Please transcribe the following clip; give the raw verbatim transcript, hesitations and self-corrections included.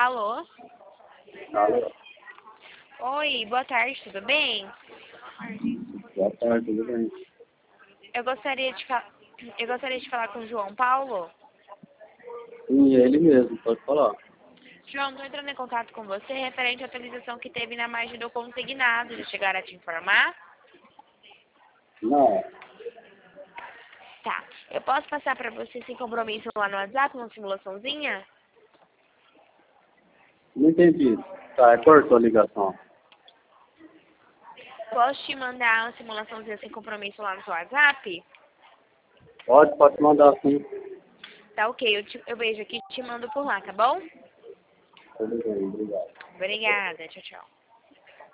Alô? Alô? Oi, boa tarde, tudo bem? Boa tarde, tudo bem? Eu gostaria de, fa... eu gostaria de falar com o João Paulo. Sim, ele mesmo, pode falar. João, estou entrando em contato com você referente à atualização que teve na margem do consignado. Já chegaram a te informar? Não, Tá. Eu posso passar para você sem compromisso lá no WhatsApp, uma simulaçãozinha? não entendi. Tá, cortou a ligação. Posso te mandar uma simulaçãozinha sem compromisso lá no seu WhatsApp? Pode, pode mandar sim. Tá ok, eu, te... eu vejo aqui e te mando por lá, tá bom? Tudo bem, obrigado. Obrigada, tchau, tchau.